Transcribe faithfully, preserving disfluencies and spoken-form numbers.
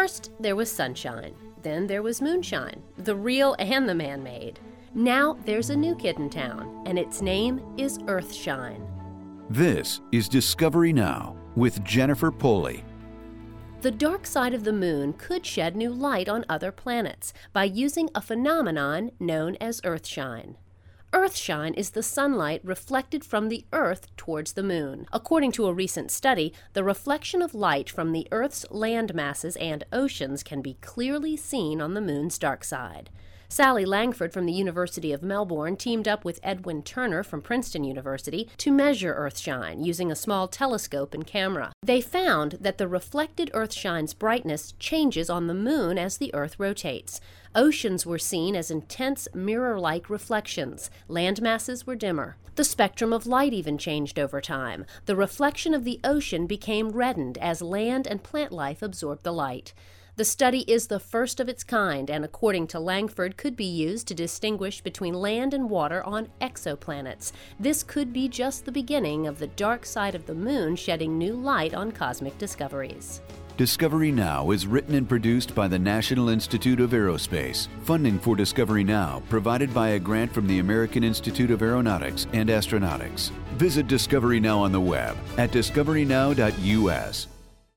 First, there was sunshine. Then there was moonshine, the real and the man-made. Now there's a new kid in town, and its name is Earthshine. This is Discovery Now with Jennifer Pulley. The dark side of the moon could shed new light on other planets by using a phenomenon known as Earthshine. Earthshine is the sunlight reflected from the Earth towards the moon. According to a recent study, the reflection of light from the Earth's land masses and oceans can be clearly seen on the moon's dark side. Sally Langford from the University of Melbourne teamed up with Edwin Turner from Princeton University to measure Earthshine using a small telescope and camera. They found that the reflected Earthshine's brightness changes on the moon as the Earth rotates. Oceans were seen as intense mirror-like reflections. Land masses were dimmer. The spectrum of light even changed over time. The reflection of the ocean became reddened as land and plant life absorbed the light. The study is the first of its kind and, according to Langford, could be used to distinguish between land and water on exoplanets. This could be just the beginning of the dark side of the moon shedding new light on cosmic discoveries. Discovery Now is written and produced by the National Institute of Aerospace. Funding for Discovery Now provided by a grant from the American Institute of Aeronautics and Astronautics. Visit Discovery Now on the web at discovery now dot U S.